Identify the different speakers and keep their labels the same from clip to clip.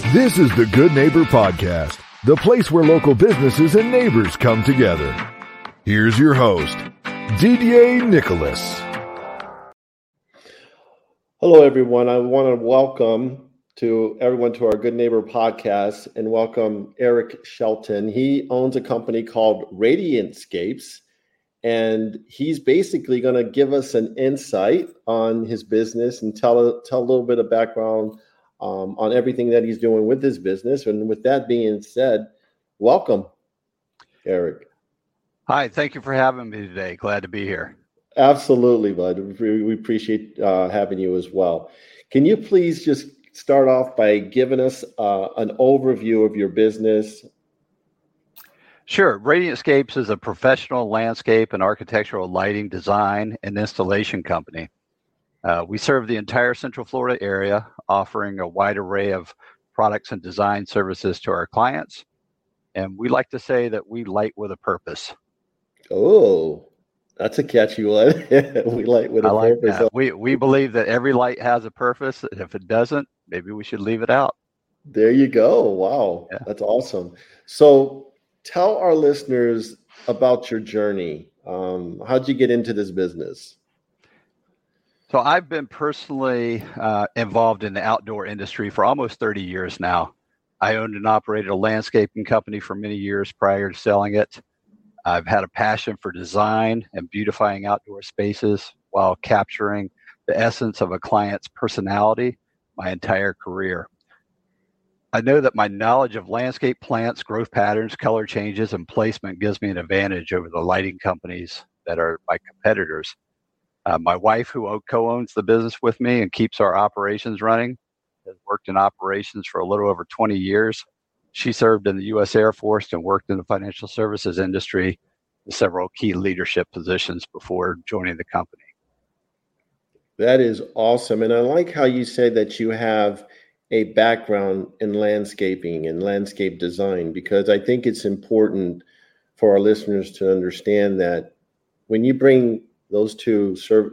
Speaker 1: This is the Good Neighbor Podcast, the place where local businesses and neighbors come together. Here's your host, Didier Nicholas.
Speaker 2: Hello, everyone. I want to welcome everyone to our Good Neighbor Podcast and welcome Eric Shelton. He owns a company called Radiantscapes, and he's basically going to give us an insight on his business and tell a little bit of background on everything that he's doing with his business. And with that being said, welcome, Eric.
Speaker 3: Hi, thank you for having me today. Glad to be here.
Speaker 2: Absolutely, bud. We appreciate having you as well. Can you please just start off by giving us an overview of your business?
Speaker 3: Sure. Radiantscapes is a professional landscape and architectural lighting design and installation company. We serve the entire Central Florida area, offering a wide array of products and design services to our clients. And we like to say that we light with a purpose.
Speaker 2: Oh, that's a catchy one. We light with a purpose.
Speaker 3: That. We believe that every light has a purpose. And if it doesn't, maybe we should leave it out.
Speaker 2: There you go. Wow. Yeah. That's awesome. So tell our listeners about your journey. How'd you get into this business?
Speaker 3: So I've been personally involved in the outdoor industry for almost 30 years now. I owned and operated a landscaping company for many years prior to selling it. I've had a passion for design and beautifying outdoor spaces while capturing the essence of a client's personality my entire career. I know that my knowledge of landscape plants, growth patterns, color changes, and placement gives me an advantage over the lighting companies that are my competitors. My wife, who co-owns the business with me and keeps our operations running, has worked in operations for a little over 20 years. She served in the U.S. Air Force and worked in the financial services industry in several key leadership positions before joining the company.
Speaker 2: That is awesome. And I like how you say that you have a background in landscaping and landscape design, because I think it's important for our listeners to understand that when you bring those two,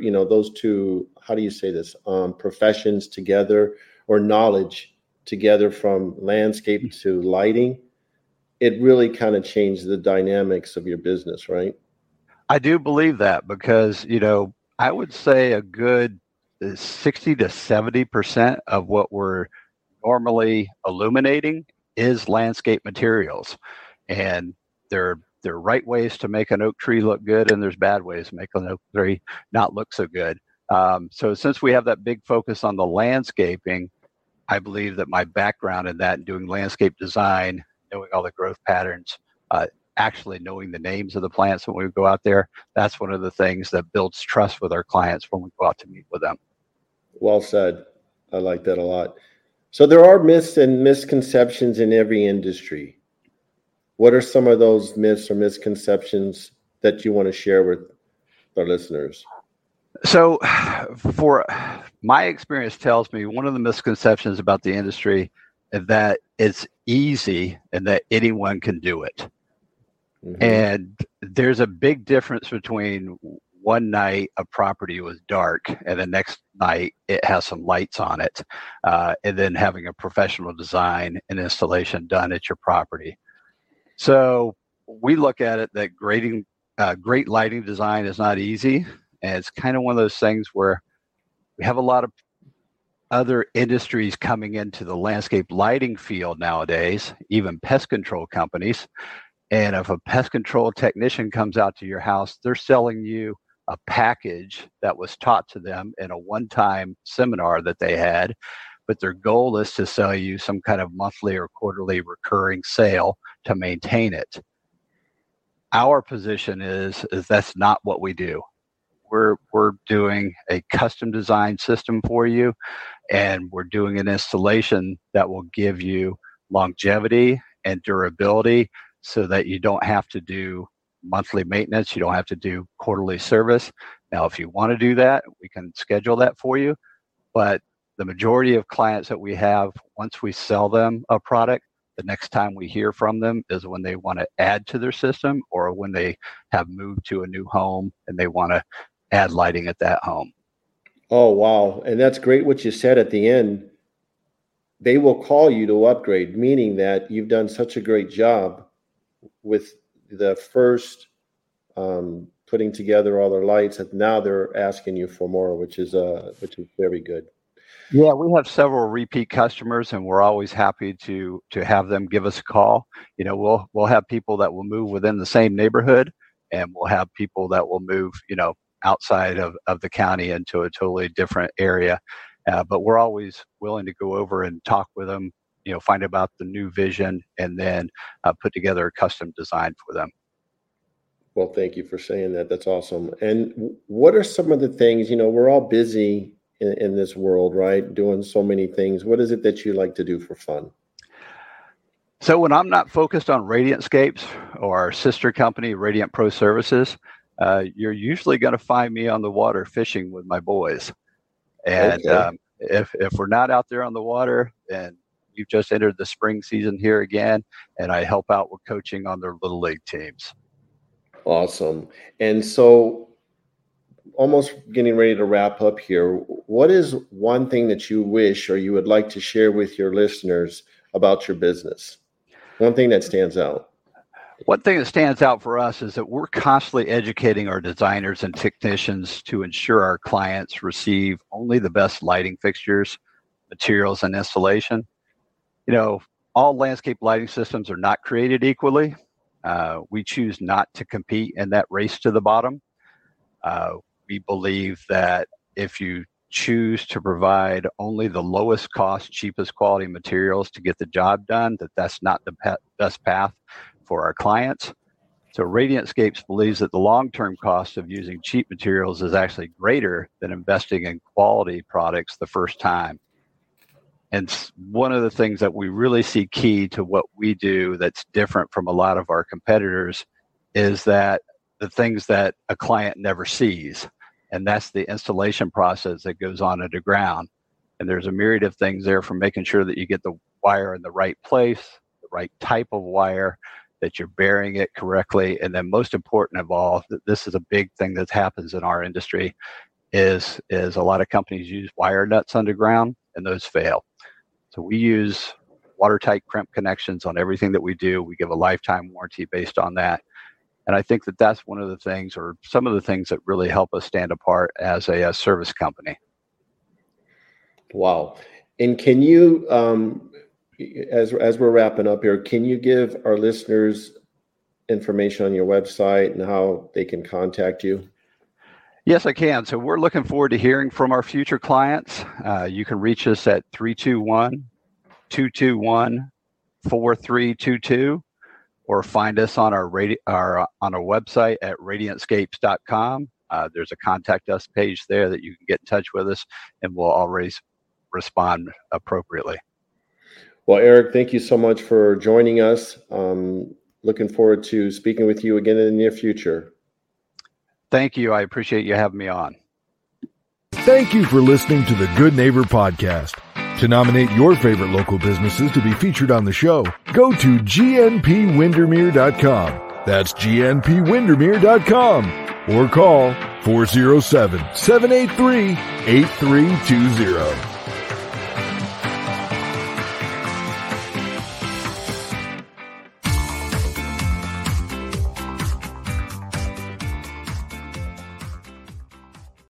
Speaker 2: how do you say this, professions together, or knowledge together, from landscape to lighting, it really kind of changed the dynamics of your business, right?
Speaker 3: I do believe that, because, I would say a good 60 to 70% of what we're normally illuminating is landscape materials. And there are right ways to make an oak tree look good, and there's bad ways to make an oak tree not look so good. So since we have that big focus on the landscaping, I believe that my background in that and doing landscape design, knowing all the growth patterns, actually knowing the names of the plants when we go out there, that's one of the things that builds trust with our clients when we go out to meet with them.
Speaker 2: Well said. I like that a lot. So there are myths and misconceptions in every industry. What are some of those myths or misconceptions that you want to share with our listeners?
Speaker 3: So for my experience tells me one of the misconceptions about the industry is that it's easy and that anyone can do it. Mm-hmm. And there's a big difference between one night a property was dark and the next night it has some lights on it, and then having a professional design and installation done at your property. So we look at it that great lighting design is not easy. And it's kind of one of those things where we have a lot of other industries coming into the landscape lighting field nowadays, even pest control companies. And if a pest control technician comes out to your house, they're selling you a package that was taught to them in a one-time seminar that they had. But their goal is to sell you some kind of monthly or quarterly recurring sale to maintain it. Our position is that's not what we do. We're doing a custom design system for you, and we're doing an installation that will give you longevity and durability so that you don't have to do monthly maintenance. You don't have to do quarterly service. Now, if you want to do that, we can schedule that for you. But the majority of clients that we have, once we sell them a product, the next time we hear from them is when they want to add to their system, or when they have moved to a new home and they want to add lighting at that home.
Speaker 2: Oh, wow. And that's great what you said at the end. they will call you to upgrade, meaning that you've done such a great job with the first putting together all their lights that now they're asking you for more, which is very good.
Speaker 3: Yeah, we have several repeat customers, and we're always happy to have them give us a call. You know, we'll have people that will move within the same neighborhood, and we'll have people that will move, you know, outside of the county into a totally different area. But we're always willing to go over and talk with them, you know, find about the new vision, and then put together a custom design for them.
Speaker 2: Well, thank you for saying that. That's awesome. And what are some of the things, you know, we're all busy in this world, right? Doing so many things. What is it that you like to do for fun?
Speaker 3: So when I'm not focused on Radiantscapes or our sister company, Radiant Pro Services, you're usually going to find me on the water fishing with my boys. And okay. If we're not out there on the water, then you've just entered the spring season here again, and I help out with coaching on their little league teams.
Speaker 2: Awesome. And so almost getting ready to wrap up here. What is one thing that you wish or you would like to share with your listeners about your business? One thing that stands out.
Speaker 3: One thing that stands out for us is that we're constantly educating our designers and technicians to ensure our clients receive only the best lighting fixtures, materials, and installation. You know, all landscape lighting systems are not created equally. We choose not to compete in that race to the bottom. We believe that if you choose to provide only the lowest cost, cheapest quality materials to get the job done, that's not the best path for our clients. So Radiantscapes believes that the long-term cost of using cheap materials is actually greater than investing in quality products the first time. And one of the things that we really see key to what we do that's different from a lot of our competitors is that the things that a client never sees, and that's the installation process that goes on underground. And there's a myriad of things there, from making sure that you get the wire in the right place, the right type of wire, that you're burying it correctly. And then most important of all, this is a big thing that happens in our industry, is a lot of companies use wire nuts underground, and those fail. So we use watertight crimp connections on everything that we do. We give a lifetime warranty based on that. And I think that that's one of the things, or some of the things, that really help us stand apart as a service company.
Speaker 2: Wow. And can you, as we're wrapping up here, can you give our listeners information on your website and how they can contact you?
Speaker 3: Yes, I can. So we're looking forward to hearing from our future clients. You can reach us at 321-221-4322, or find us on our website at radiantscapes.com. There's a contact us page there that you can get in touch with us, and we'll always respond appropriately.
Speaker 2: Well, Eric, thank you so much for joining us. Looking forward to speaking with you again in the near future.
Speaker 3: Thank you. I appreciate you having me on.
Speaker 1: Thank you for listening to the Good Neighbor Podcast. To nominate your favorite local businesses to be featured on the show, go to gnpwindermere.com. That's gnpwindermere.com, or call 407-783-8320.